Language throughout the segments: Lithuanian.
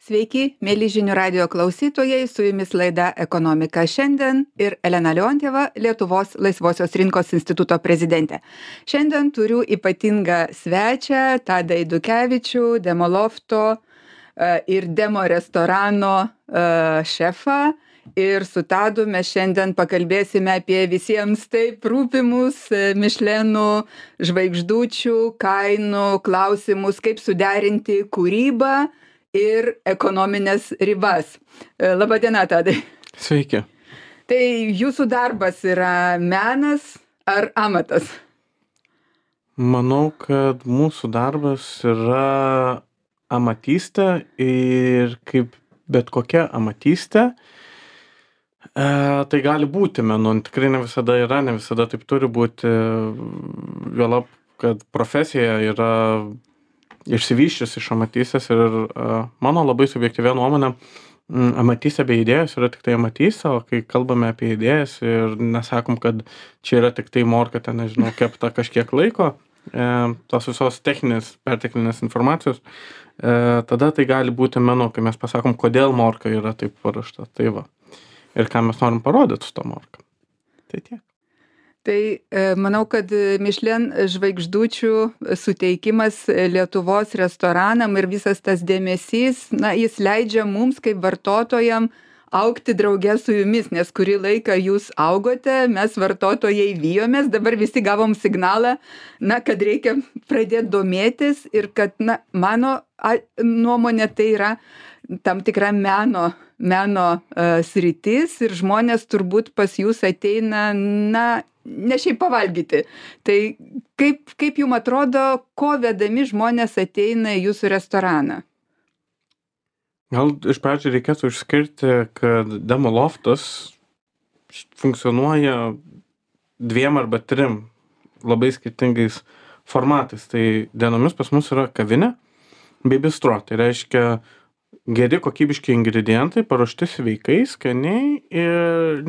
Sveiki, mėly žinių radio klausytojai, su jumis laida Ekonomika šiandien ir Elena Leontjeva, Lietuvos laisvosios rinkos instituto prezidentė. Šiandien turiu ypatingą svečią Tadą Eidukevičių, Demolofto ir Demo restorano šefą. Ir su Tadu mes šiandien pakalbėsime apie visiems taip rūpimus Mišlenų žvaigždučių, kainų klausimus, kaip suderinti kūrybą ir ekonominės ribas. Labą dieną, Tadai. Sveiki. Tai jūsų darbas yra menas ar amatas? Manau, kad mūsų darbas yra amatystė ir kaip bet kokia amatystė, tai gali būti menu. Tikrai ne visada yra, ne visada taip turi būti. Juolab, kad profesija yra išsivysčius iš amatystės ir mano labai subjektyvia nuomonė, amatystė be idėjos yra tik tai amatystė, o kai kalbame apie idėjas ir nesakom, kad čia yra tik tai morka, ten, nežinau, kepta kažkiek laiko, tos visos techninės, perteklinės informacijos, tada tai gali būti menu, kai mes pasakom, kodėl morka yra taip paruošta. Tai va. Ir ką mes norim parodyti su to morka. Tai tiek. Tai manau, kad Mišlen žvaigždučių suteikimas Lietuvos restoranam ir visas tas dėmesys, jis leidžia mums kaip vartotojam augti drauge su jumis, nes kurį laiką jūs augote, mes vartotojai vijomės, dabar visi gavom signalą, kad reikia pradėti domėtis ir kad, mano nuomonė tai yra tam tikra meno sritis ir žmonės turbūt pas jūs ateina, ne šiaip pavalgyti. Tai kaip jums atrodo, ko vedami žmonės ateina į jūsų restoraną? Gal iš pradžių reikėtų išskirti, kad Demoloftas funkcionuoja 2 arba 3 labai skirtingais formatais. Tai dienomis pas mus yra kavinė bei bistro. Tai reiškia geri kokybiški ingredientai, paruošti sveikai, skaniai ir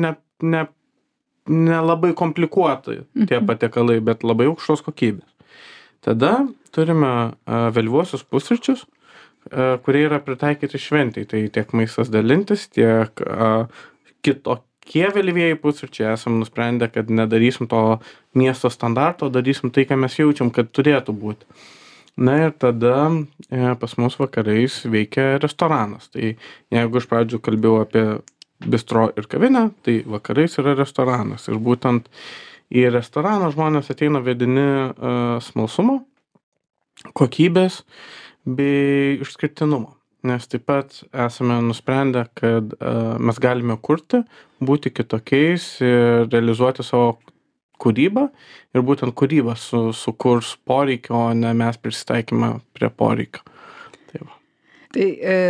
nelabai komplikuotai tie patiekalai, bet labai aukštos kokybės. Tada turime vėlyvuosius pusryčius, kurie yra pritaikyti šventei. Tai tiek maistas dalintis, tiek kitokie vėlyvieji pusryčiai. Esam nusprendę, kad nedarysim to miesto standarto, darysim tai, ką mes jaučiam, kad turėtų būti. Ir tada pas mus vakarais veikia restoranas. Tai jeigu iš pradžių kalbėjau apie bistro ir kavinę, tai vakarais yra restoranas. Ir būtent į restoraną žmonės ateina vedini smalsumo, kokybės bei išskirtinumo. Nes taip pat esame nusprendę, kad mes galime kurti, būti kitokiais ir realizuoti savo kūrybą. Ir būtent kūryba sukurs poreikio, o ne mes prisitaikymą prie poreikio. Tai va. Tai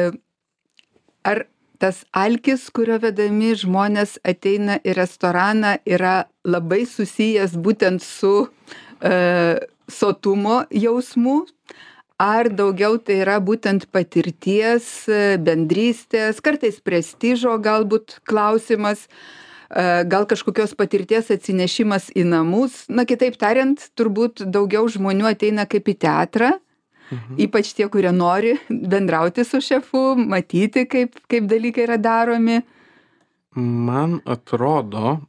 ar tas alkis, kurio vedami žmonės ateina į restoraną, yra labai susijęs būtent su sotumo jausmu, ar daugiau tai yra būtent patirties, bendrystės, kartais prestižo galbūt klausimas, gal kažkokios patirties atsinešimas į namus. Kitaip tariant, turbūt daugiau žmonių ateina kaip į teatrą, ypač tie, kurie nori bendrauti su šefu, matyti, kaip dalykai yra daromi. Man atrodo,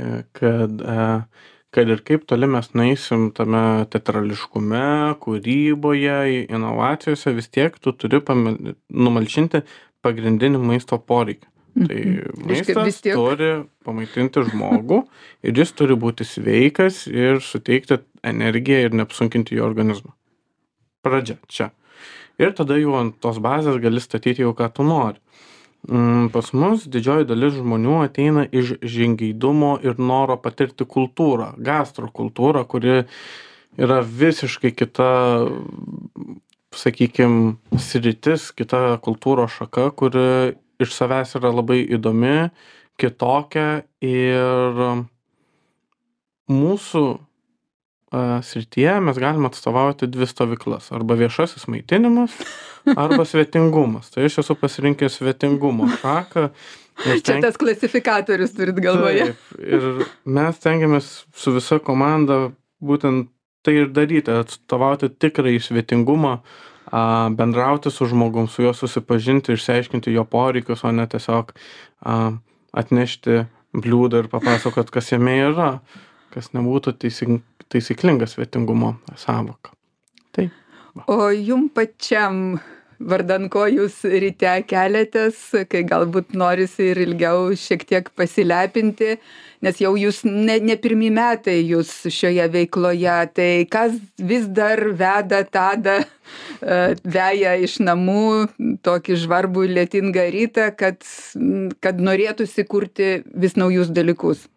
kad ir kaip toli mes nueisim tame teatrališkume, kūryboje, inovacijose, vis tiek tu turi numalšinti pagrindinį maisto poreikį. Tai maistas turi pamaitinti žmogų ir jis turi būti sveikas ir suteikti energiją ir neapsunkinti jo organizmą. Pradžia čia. Ir tada jau ant tos bazės gali statyti jau ką tu nori. Pas mus didžioji dalis žmonių ateina iš žingeidumo ir noro patirti kultūrą, gastrokultūrą, kuri yra visiškai kita, sakykime, sritis, kita kultūros šaka, kuri iš savęs yra labai įdomi, kitokia ir mūsų srityje mes galime atstovauti 2 stovyklas. Arba viešasis maitinimas, arba svetingumas. Tai aš esu pasirinkęs svetingumo šaką. Čia tas klasifikatorius turit galvoje. Taip, ir mes stengiamės su visa komanda būtent tai ir daryti, atstovauti tikrai svetingumą, bendrauti su žmogum, su juo susipažinti, išsiaiškinti jo poreikius, o ne tiesiog atnešti bliūdą ir papasakot, kas jame yra, kas nebūtų taisyklinga svetingumo sąvoka. Tai O jum pačiam, vardan ko jūs ryte keliatės, kai galbūt norisi ir ilgiau šiek tiek pasilepinti, nes jau jūs ne pirmi metai jūs šioje veikloje, tai kas vis dar veda Tadą, veja iš namų tokį žvarbų lietingą rytą, kad norėtųsi kurti vis naujus dalykus?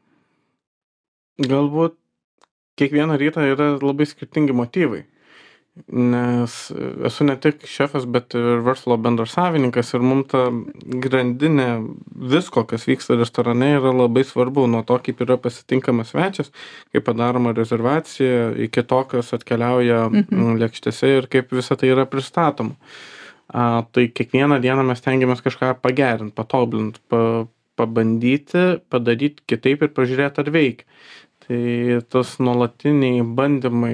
galbūt kiekvieną rytą yra labai skirtingi motyvai. Nes esu ne tik šefas, bet ir verslo bendrasavininkas ir mums ta grandinė visko, kas vyksta restorane, yra labai svarbu. Nuo to, kaip yra pasitinkamas svečias, kaip padaroma rezervacija, iki to, kas atkeliauja lėkštėse ir kaip visa tai yra pristatoma. Tai kiekvieną dieną mes tengiamės kažką pagerinti, patobulinti, pabandyti, padaryti kitaip ir pažiūrėti, ar veikia. Tai tas nuolatiniai bandymai,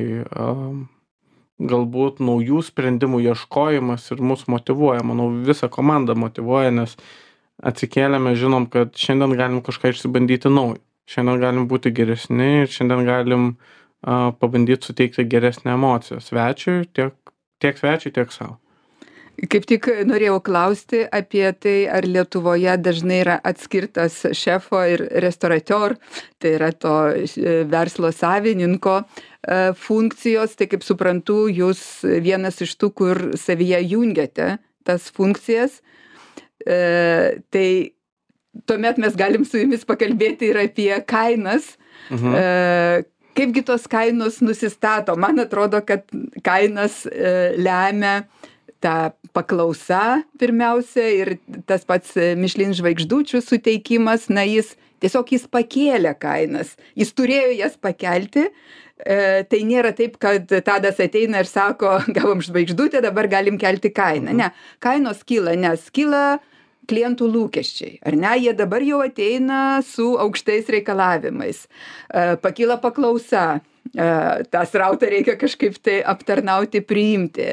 galbūt naujų sprendimų ieškojimas ir mus motyvuoja, manau, visą komandą motyvuoja, nes atsikėlėme, žinom, kad šiandien galim kažką išsibandyti naujo, šiandien galim būti geresni ir šiandien galim pabandyti suteikti geresnę emociją svečiui, tiek svečiui, tiek savo. Kaip tik norėjau klausti apie tai, ar Lietuvoje dažnai yra atskirtas šefo ir restaurateur, tai yra to verslo savininko funkcijos, tai kaip suprantu, jūs vienas iš tų, kur savyje jungiate tas funkcijas. Tai tuomet mes galim su jumis pakalbėti ir apie kainas. Kaipgi tos kainos nusistato? Man atrodo, kad kainas lemia ta paklausa pirmiausia ir tas pats Michelin žvaigždučių suteikimas, jis pakėlė kainas. Jis turėjo jas pakelti. Tai nėra taip, kad Tadas ateina ir sako, gavom žvaigždutę, dabar galim kelti kainą. Ne, kainos kyla, nes kyla klientų lūkesčiai, ar ne? Jie dabar jau ateina su aukštais reikalavimais. Pakyla paklausa. Tą srautą reikia kažkaip tai aptarnauti, priimti.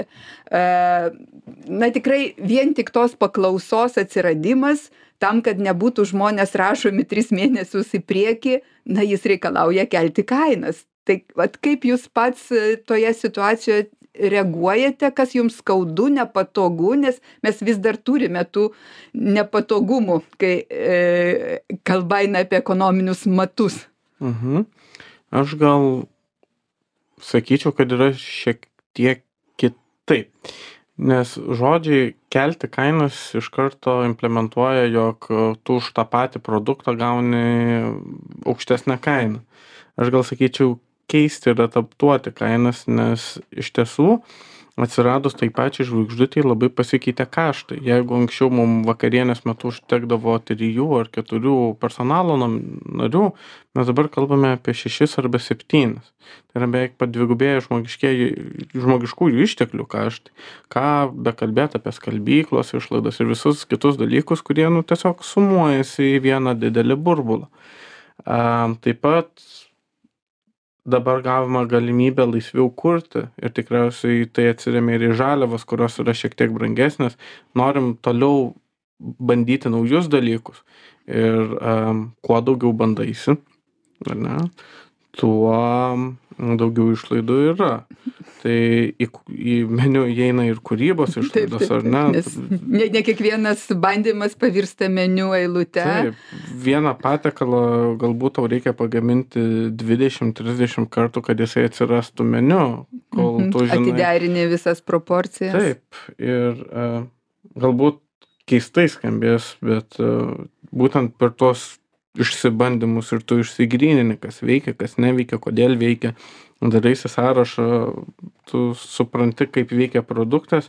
Tikrai vien tik tos paklausos atsiradimas, tam, kad nebūtų žmonės rašomi 3 mėnesius į priekį, jis reikalauja kelti kainas. Tai kaip jūs pats toje situacijoje reaguojate, kas jums skaudu, nepatogu, nes mes vis dar turime tų nepatogumų, kai kalba eina apie ekonominius matus. Aš gal sakyčiau, kad yra šiek tiek kitaip, nes žodžiai kelti kainas iš karto implementuoja, jog tu už tą patį produktą gauni aukštesnę kainą. Aš gal sakyčiau keisti ir adaptuoti kainas, nes iš tiesų atsiradus tai pačiai žvaigždutei labai pasikeitė kaštai. Jeigu anksčiau mums vakarienės metu užtekdavo 3 ar 4 personalo narių, mes dabar kalbame apie 6 arba 7. Tai yra beveik padvigubėję žmogiškųjų išteklių kaštai. Ką bekalbėti apie skalbyklos išlaidas ir visus kitus dalykus, kurie tiesiog sumuojasi į vieną didelį burbulą. Taip pat dabar gavome galimybę laisviau kurti ir tikriausiai tai atsiremia ir į žaliavas, kurios yra šiek tiek brangesnės. Norim toliau bandyti naujus dalykus ir kuo daugiau bandaisi, ar ne, tuo daugiau išlaidų yra. Tai į meniu įeina ir kūrybos išlaidos, ar ne? Nes ne kiekvienas bandymas pavirsta meniu eilute. Taip, vieną patiekalą galbūt tau reikia pagaminti 20-30 kartų, kad jisai atsirastų meniu, kol tu žinai. Atiderini visas proporcijas. Taip, ir galbūt keistai skambės, bet būtent per tuos išsibandymus ir tu išsigrynini, kas veikia, kas neveikia, kodėl veikia, daraisi sąrašą, tu supranti, kaip veikia produktas.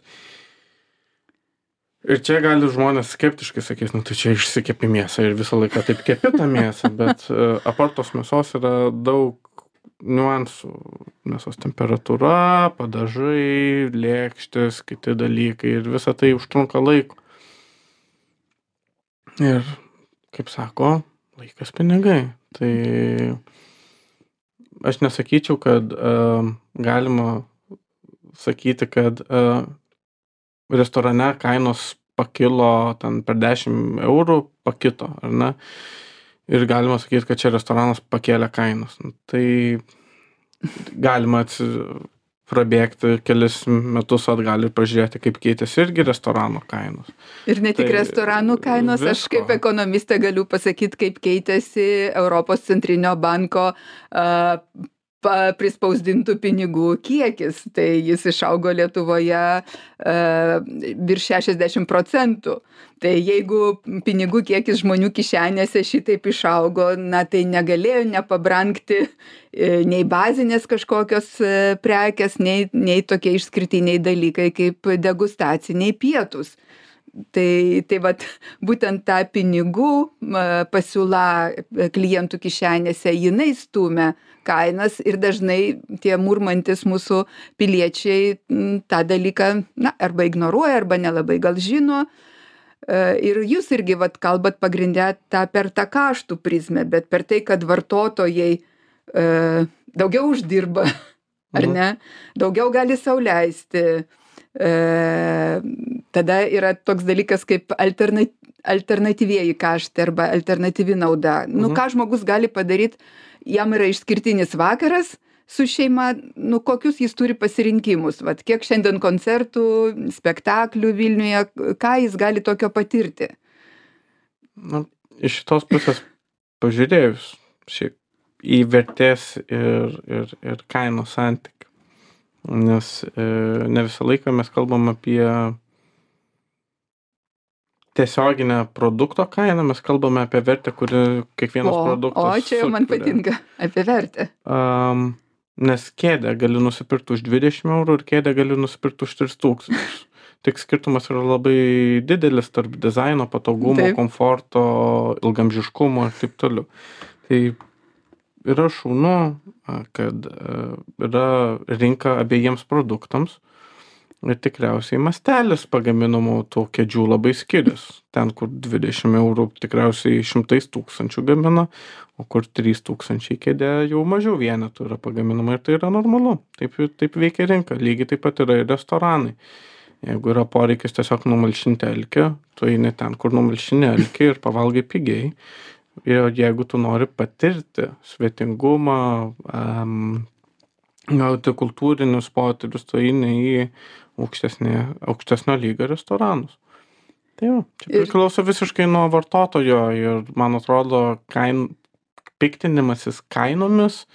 Ir čia gali žmonės skeptiškai sakys, tu čia išsikepi mėsą ir visą laiką taip kepi tą mėsą, bet apart tos mėsos yra daug niuansų. Mėsos temperatūra, padažai, lėkštės, kiti dalykai ir visa tai užtrunka laiko. Ir, kaip sako, laikas pinigai. Tai aš nesakyčiau, kad galima sakyti, kad restorane kainos pakilo ten per 10 eurų, pakito, ar ne? Ir galima sakyti, kad čia restoranas pakėlė kainas. Nu, tai galima prabėgti kelis metus atgal ir pažiūrėti, kaip keitėsi irgi restorano kainos. Ir ne tik restoranų kainos, aš kaip ekonomistė galiu pasakyti, kaip keitėsi Europos centrinio banko prispausdintų pinigų kiekis. Tai jis išaugo Lietuvoje virš 60%. Tai jeigu pinigų kiekis žmonių kišenėse šitaip išaugo, na tai negalėjo nepabrangti nei bazinės kažkokios prekės, nei tokie išskirtiniai dalykai kaip degustaciniai pietūs. Tai vat būtent ta pinigų pasiūla klientų kišenėse, jinai stumia kainas ir dažnai tie murmantis mūsų piliečiai tą dalyką, na, arba ignoruoja, arba nelabai gal žino. Ir jūs irgi vat kalbat pagrindę per tą kaštų prizmę, bet per tai, kad vartotojai daugiau uždirba, ar ne, daugiau gali sau leisti. Tada yra toks dalykas kaip alternatyvieji kaštai arba alternatyvi nauda. Nu, ką žmogus gali padaryti, jam yra išskirtinis vakaras su šeima, nu, kokius jis turi pasirinkimus, vat, kiek šiandien koncertų, spektaklių Vilniuje, ką jis gali tokio patirti? Na, iš šitos pusės pažiūrėjus šiaip į vertės ir kainos santykį, nes ne visą laiką mes kalbam apie tiesioginę produkto kainą, mes kalbame apie vertę, kuri kiekvienas produktas O čia jau man patinka, apie vertę. Nes kėdę gali nusipirkti už 20 eurų ir kėdę gali nusipirkti už 3000. Tik skirtumas yra labai didelis tarp dizaino, patogumo, komforto, ilgamžiškumo ir taip toliau. Tai yra šaunu, kad yra rinka abiejiems produktams. Ir tikriausiai mastelis pagaminamų tų kėdžių labai skiriasi. Ten, kur 20 eurų tikriausiai 100 000 gamina, o kur 3000 kėdė jau mažiau vienetų yra pagaminama ir tai yra normalu. Taip veikia rinka. Lygiai taip pat yra ir restoranai. Jeigu yra poreikis tiesiog numalšinti alkį, tu eini ten, kur numalšini alkį ir pavalgai pigiai. Ir jeigu tu nori patirti svetingumą, gauti kultūrinius potyrius, tu eini į aukštesnio lygio restoranus. Tai jau, čia priklauso visiškai nuo vartotojo ir, man atrodo, piktinimasis kainomis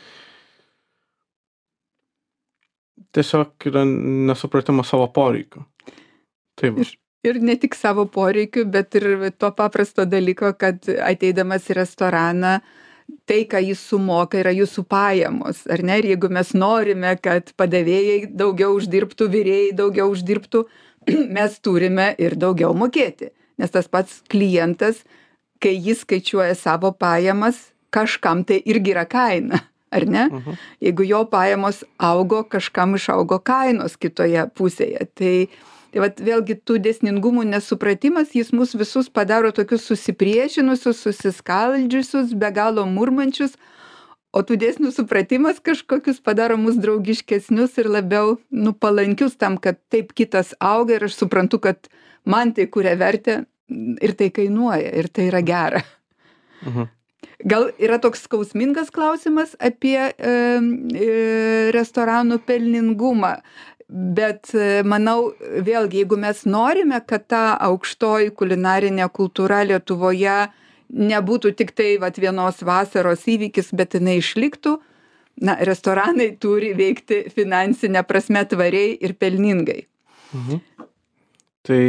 tiesiog yra nesupratimas savo poreikių. Taip. Ir ne tik savo poreikių, bet ir to paprasto dalyko, kad ateidamas į restoraną, tai, ką jis sumoka, yra jūsų pajamos, ar ne? Ir jeigu mes norime, kad padavėjai daugiau uždirbtų, virėjai daugiau uždirbtų, mes turime ir daugiau mokėti. Nes tas pats klientas, kai jis skaičiuoja savo pajamas, kažkam tai irgi yra kaina, ar ne? Jeigu jo pajamos augo, kažkam išaugo kainos kitoje pusėje. Tai vat vėlgi tų dėsningumų nesupratimas, jis mus visus padaro tokius susipriešinusius, susiskaldžiusius, be galo murmančius, o tų dėsnių supratimas kažkokius padaro mus draugiškesnius ir labiau palankius tam, kad taip kitas auga ir aš suprantu, kad man tai kuria vertę ir tai kainuoja ir tai yra gera. Gal yra toks skausmingas klausimas apie restoranų pelningumą. Bet manau, vėlgi, jeigu mes norime, kad ta aukštoji kulinarinė kultūra Lietuvoje nebūtų tik tai vienos vasaros įvykis, bet jinai išliktų, na, restoranai turi veikti finansinę prasme tvariai ir pelningai. Tai,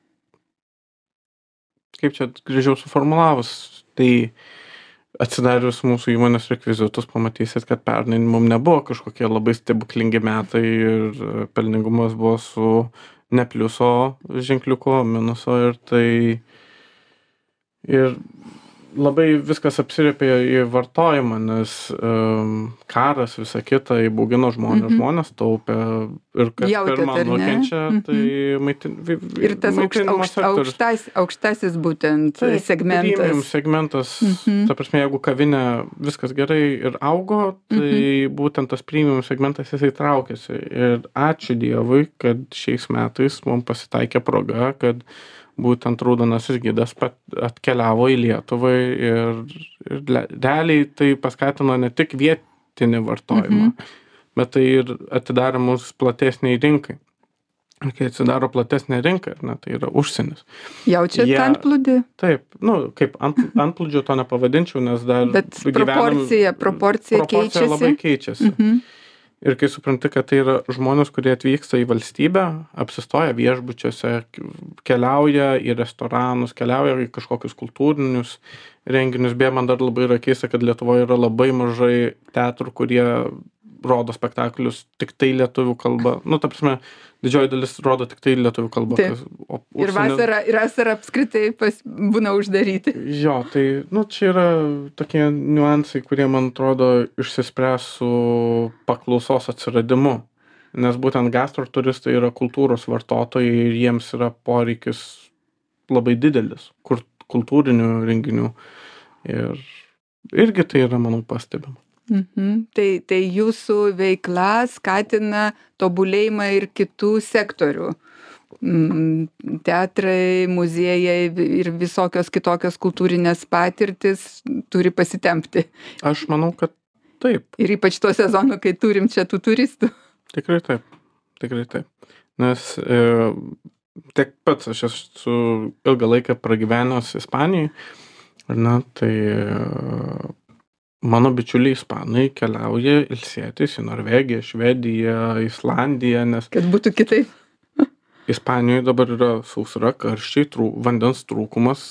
kaip čia gražiau suformulavus, tai atsidarius mūsų įmonės rekvizitus pamatysit, kad pernai mums nebuvo kažkokie labai stebuklingi metai ir pelningumas buvo su ne pliuso ženkliuko, minuso ir tai ir labai viskas apsirėpė į vartojimą, nes karas visą kitą įbaugino žmonės taupė ir kas pirmą nukenčia, tai ir tas aukštasis būtent segmentas. Premium segmentas, ta prasme, jeigu kavinė viskas gerai ir augo, tai būtent tas premium segmentas jisai traukėsi. Ir ačiū Dievui, kad šiais metais mums pasitaikė proga, kad būtent Raudonasis gidas atkeliavo į Lietuvą ir realiai tai paskatino ne tik vietinį vartojimą, bet tai ir atidarė mus platesniai rinkai. Ir kai atsidaro platesnė rinka, tai yra užsienis. Jaučiat antplūdį? Taip, kaip antplūdžio to nepavadinčiau, nes dar... Bet proporcija keičiasi. Labai keičiasi. Ir kai supranti, kad tai yra žmonės, kurie atvyksta į valstybę, apsistoja viešbučiuose, keliauja į restoranus, keliauja į kažkokius kultūrinius renginius. Beje, man dar labai yra keista, kad Lietuvoje yra labai mažai teatrų, kurie rodo spektaklius tik tai lietuvių kalba. Ta prasme, didžioji dalis rodo tik tai lietuvių kalba. Ir vasarą apskritai būna uždaryti. Jo, tai čia yra tokie niuansai, kurie, man atrodo, išsispręs su paklausos atsiradimu. Nes būtent gastroturistai yra kultūros vartotojai ir jiems yra poreikis labai didelis, kultūrinių renginių. Ir irgi tai yra, manau, pastebima. Tai jūsų veikla skatina tobulėjimą ir kitų sektorių. Teatrai, muziejai ir visokios kitokios kultūrinės patirtis turi pasitempti. Aš manau, kad taip. Ir ypač tuo sezonu, kai turim čia tų turistų. Tikrai taip. Nes tiek pats aš esu ilgą laiką pragyvenęs Ispanijai. Tai mano bičiuliai ispanai keliauja ilsėtis į Norvegiją, Švediją, Islandiją, nes... Kad būtų kitaip. Ispanijoje dabar yra sausra, karščiai, vandens trūkumas,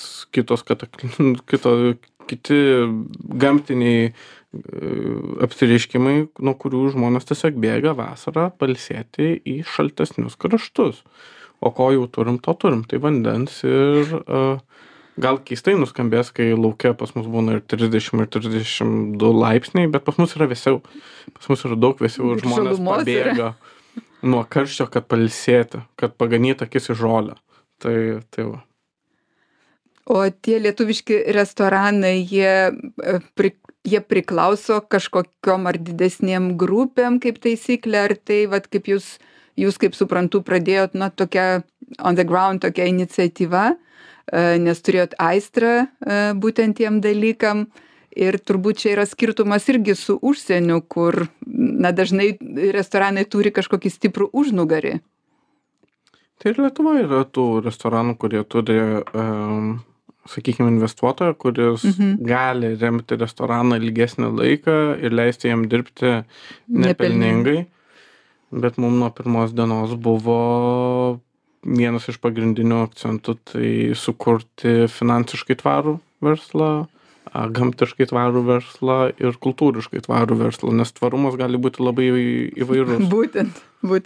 kiti gamtiniai apsireiškimai, nuo kurių žmonės tiesiog bėga vasarą pailsėti į šaltesnius kraštus. O ko jau turim, to turim. Tai vandens ir... Gal keistai nuskambės, kai lauke pas mus būna ir 30 ir 32 laipsniai, bet pas mus yra vėsiau. Pas mus yra daug vėsiau ir žmonės pabėga nuo karščio, kad pailsėti, kad paganyti akis į žolę. Tai va. O tie lietuviški restoranai, jie priklauso kažkokiom ar didesnėm grupėm kaip taisyklė, ar tai, kaip jūs kaip suprantu, pradėjot, tokia on the ground, tokia iniciatyva, nes turėjot aistrą būtent tiem dalykam ir turbūt čia yra skirtumas irgi su užsieniu, kur dažnai restoranai turi kažkokį stiprų užnugarį. Tai ir Lietuvoje yra tų restoranų, kurie turi, sakykime, investuotoją, kuris gali remti restoraną ilgesnį laiką ir leisti jam dirbti nepelningai. Bet mums nuo pirmos dienos buvo vienas iš pagrindinių akcentų tai sukurti finansiškai tvarų verslą, gamtiškai tvarų verslą ir kultūriškai tvarų verslą, nes tvarumas gali būti labai įvairus. Būtent.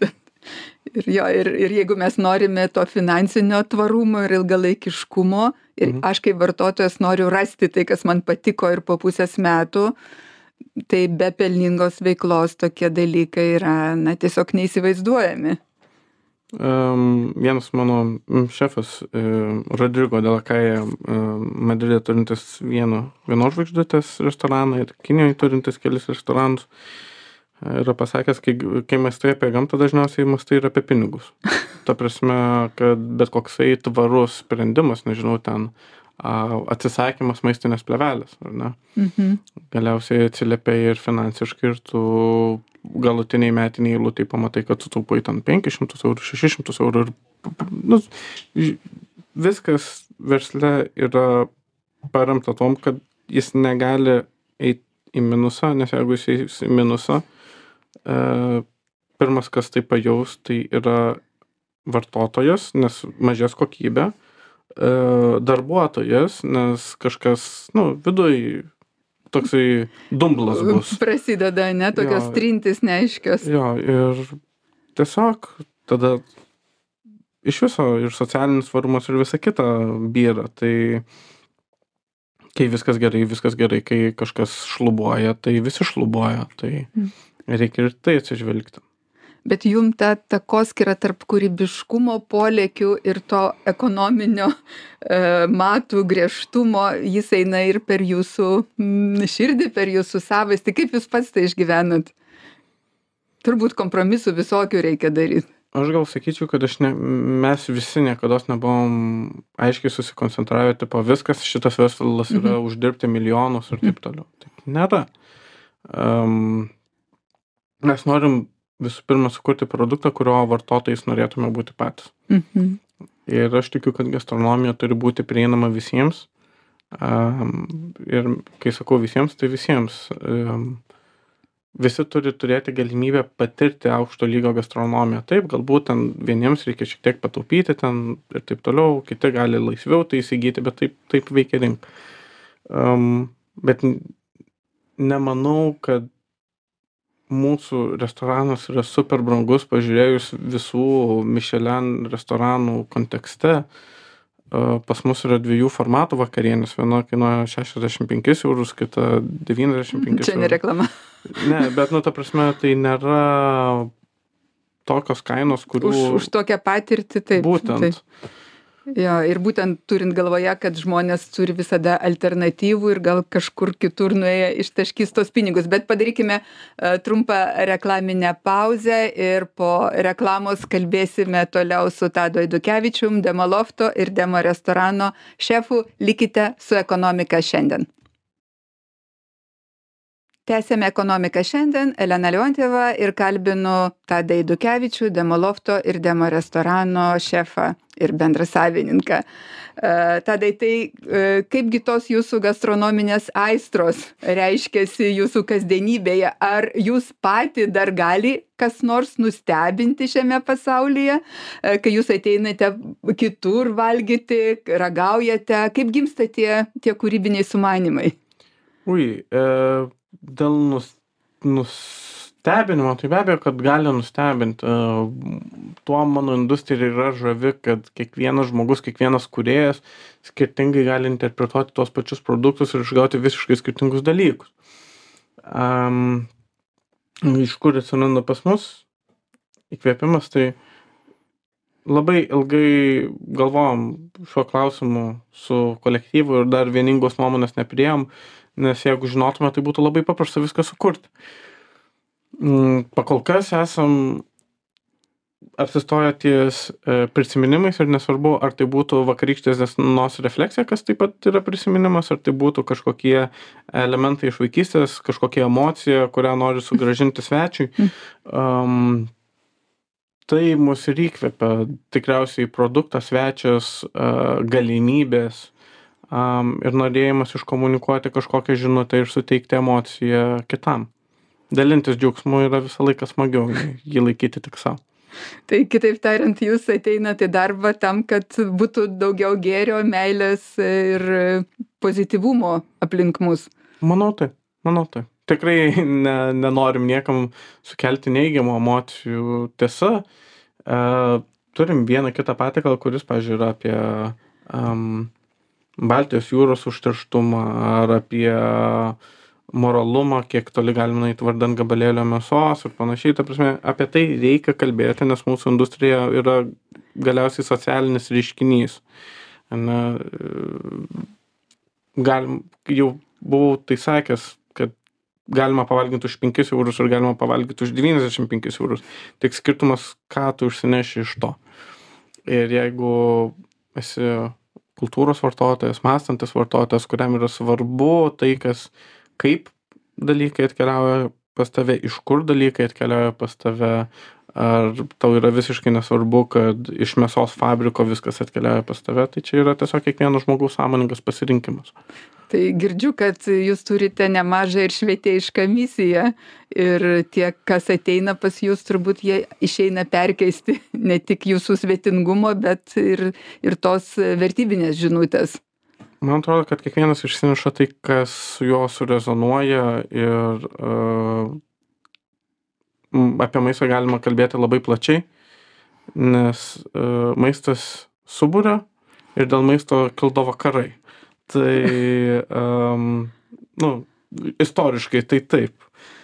Ir jeigu mes norime to finansinio tvarumo ir ilgalaikiškumo, ir aš kaip vartotojas noriu rasti tai, kas man patiko ir po pusės metų, tai be pelningos veiklos tokie dalykai yra tiesiog neįsivaizduojami. Vienas mano šefas, Rodrigo de la Calle, Madride turintis vienos žvaigždutės restoraną ir Kinijoje turintis kelis restoranus, yra pasakęs, kai mąstai apie gamtą, dažniausiai mąstai ir apie pinigus. Ta prasme, kad bet koksai tvarus sprendimas, nežinau, ten atsisakymas maistinės plėvelės, ar ne? Galiausiai atsiliepia ir finansiškai, ir tu galutiniai metiniai eilutėj pamatai, kad sutaupai ten 500 eurų, 600 eurų ir viskas versle yra paremta tom, kad jis negali eiti į minusą, nes jeigu jis eis į minusą, pirmas, kas tai pajaus, tai yra vartotojas, nes mažės kokybė, darbuotojas, nes kažkas, viduj toksai dumblas bus. Prasideda, tokios trintis neaiškios. Jo, ir tiesiog tada iš viso ir socialinis tvarumas ir visa kita byra. Tai Kai viskas gerai, kai kažkas šlubuoja, tai visi šlubuoja, tai reikia ir tai atsižvelgti. Bet jum ta takoskyra tarp kūrybiškumo polėkių ir to ekonominio matų griežtumo, jis eina ir per jūsų širdį, per jūsų savastį. Kaip jūs pats tai išgyvenat? Turbūt kompromisų visokių reikia daryti. Aš gal sakyčiau, kad mes visi niekados nebuvom aiškiai susikoncentravę, tipo viskas, šitas verslas yra uždirbti milijonus ir taip toliau. Taip nėra. Mes norim visų pirma sukurti produktą, kurio vartotojais norėtume būti patys. Ir aš tikiu, kad gastronomija turi būti prieinama visiems. Ir kai sakau visiems, tai visiems. Visi turi turėti galimybę patirti aukšto lygio gastronomiją. Taip, galbūt ten vieniems reikia šiek tiek pataupyti ten ir taip toliau, kiti gali laisviau tai įsigyti, bet taip veikia rinka. Bet nemanau, kad mūsų restoranas yra super brangus, pažiūrėjus visų Michelin restoranų kontekste. Pas mus yra 2 formatų vakarienės, viena kainuoja 65 €, kita 95 €. Čia ne reklama. Ne, bet, ta prasme, tai nėra tokios kainos, kurių... Už tokią patirtį, taip. Būtent. Taip. Jo, ir būtent turint galvoje, kad žmonės turi visada alternatyvų ir gal kažkur kitur nuėję ištaškys tos pinigus. Bet padarykime trumpą reklaminę pauzę ir po reklamos kalbėsime toliau su Tadu Eidukevičium, Demo Lofto ir Demo restorano šefu. Likite su Ekonomika šiandien. Tęsėme Ekonomiką šiandien, Elena Leontjeva ir kalbinu Tadą Eidukevičių, Demo Lofto ir Demo restorano šefą ir bendrasavininką. Tadai, tai kaipgi tos jūsų gastronominės aistros reiškiasi jūsų kasdienybėje? Ar jūs pati dar gali kas nors nustebinti šiame pasaulyje, kai jūs ateinate kitur valgyti, ragaujate? Kaip gimsta tie kūrybiniai sumanymai? Dėl nustebinimo, tai be abejo, kad gali nustebinti. Tuo mano industrija yra žavi, kad kiekvienas žmogus, kiekvienas kūrėjas skirtingai gali interpretuoti tuos pačius produktus ir išgauti visiškai skirtingus dalykus. Iš kur atsiranda pas mus įkvėpimas, tai labai ilgai galvojom šiuo klausimu su kolektyvu ir dar vieningos nuomonės nepriėjom, nes jeigu žinotume, tai būtų labai paprasta viską sukurti. Pakol kas esam apsistoję ties prisiminimais ir nesvarbu, ar tai būtų vakarykštės dienos refleksija, kas taip pat yra prisiminimas, ar tai būtų kažkokie elementai iš vaikystės, kažkokia emocija, kurią nori sugrąžinti svečiui. Tai mus ir įkvepia tikriausiai produktas, svečias, galimybės ir norėjimas iškomunikuoti kažkokią žinutę ir suteikti emociją kitam. Dalintis džiaugsmu yra visą laiką smagiau, jį laikyti tik savo. Tai kitaip tariant, jūs ateinate į darbą tam, kad būtų daugiau gėrio, meilės ir pozityvumo aplink mus. Manau tai. Tikrai nenorim niekam sukelti neigiamų emocijų. Tiesa, turim vieną kitą patiekalą, kuris, pavyzdžiui, yra apie Baltijos jūros užterštumą ar apie moralumą, kiek toli galime nueiti vardan gabalėlio mėsos ir panašiai. Ta prasme, apie tai reikia kalbėti, nes mūsų industrija yra galiausiai socialinis reiškinys. Jau buvau tai sakęs, kad galima pavalgyti už 5 € ir galima pavalgyti už 95 €. Tik skirtumas, ką tu užsineši iš to. Ir jeigu esi kultūros vartotojas, mąstantis vartotojas, kuriam yra svarbu tai, kaip dalykai atkeliauja pas tave, iš kur dalykai atkeliauja pas tave, ar tau yra visiškai nesvarbu, kad iš mėsos fabriko viskas atkeliauja pas tave, tai čia yra tiesiog kiekvieno žmogaus sąmoningas pasirinkimas. Tai girdžiu, kad jūs turite nemažą ir švietėjišką misiją ir tie, kas ateina pas jūs, turbūt jie išeina perkeisti ne tik jūsų svetingumo, bet ir tos vertybinės žinutės. Man atrodo, kad kiekvienas išsineša tai, kas su juo surezonuoja ir apie maistą galima kalbėti labai plačiai, nes maistas suburia ir dėl maisto kildavo karai. Tai, nu, istoriškai tai taip.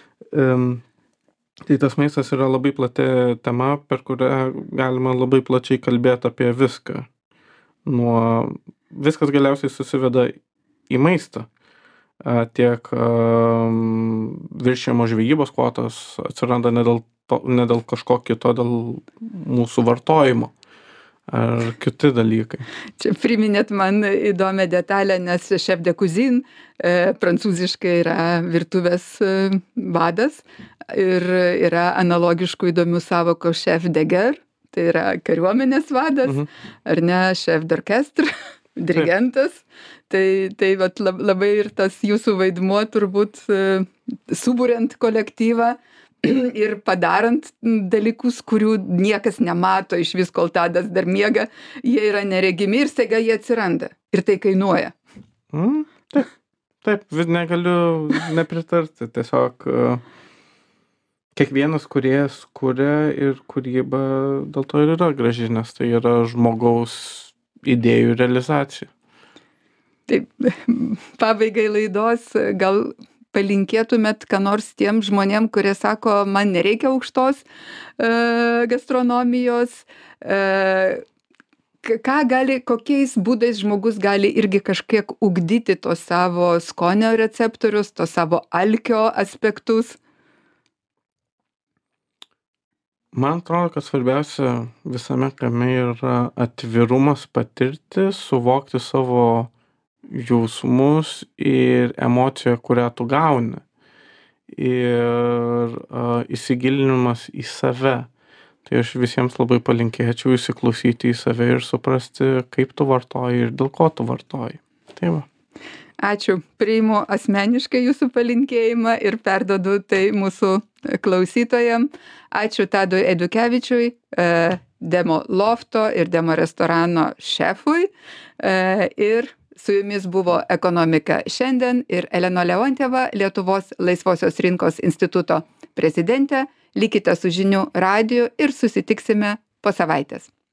Tai tas maistas yra labai plati tema, per kurią galima labai plačiai kalbėti apie viską. Viskas galiausiai susiveda į maistą. Tiek viršijamos žvejybos kvotos atsiranda ne dėl kažko kito, dėl mūsų vartojimo ar kiti dalykai. Čia priminėt man įdomią detalę, nes chef de cuisine prancūziškai yra virtuvės vadas ir yra analogiškų įdomių sąvokų chef de guerre, tai yra kariuomenės vadas, ar ne, chef d'orchestre, dirigentas. Tai vat labai ir tas jūsų vaidmuo turbūt suburiant kolektyvą ir padarant dalykus, kurių niekas nemato iš vis, kol Tadas dar miega, jie yra neregimi ir staiga jie atsiranda. Ir tai kainuoja. Taip, negaliu nepritarti. Tiesiog kiekvienas kūrėjas kuria ir kūryba dėl to ir yra graži, nes tai yra žmogaus idėjų realizacija. Taip, pabaigai laidos, gal palinkėtumėt ką nors tiem žmonėm, kurie sako, man nereikia aukštos gastronomijos, kokiais būdais žmogus gali irgi kažkiek ugdyti tos savo skonio receptorius, tos savo alkio aspektus? Man atrodo, kad svarbiausia visame kame yra atvirumas patirti, suvokti savo jausmus ir emociją, kurią tu gauni. Ir įsigilinimas į save. Tai aš visiems labai palinkėčiau įsiklausyti į save ir suprasti, kaip tu vartoji ir dėl ko tu vartoji. Tai va. Ačiū. Priimu asmeniškai jūsų palinkėjimą ir perdodu tai mūsų klausytojam. Ačiū Tadui Eidukevičiui, Demo lofto ir Demo restorano šefui. Ir su jumis buvo Ekonomika šiandien ir Elena Leontjeva, Lietuvos laisvosios rinkos instituto prezidentė. Likite su žinių radiju ir susitiksime po savaitės.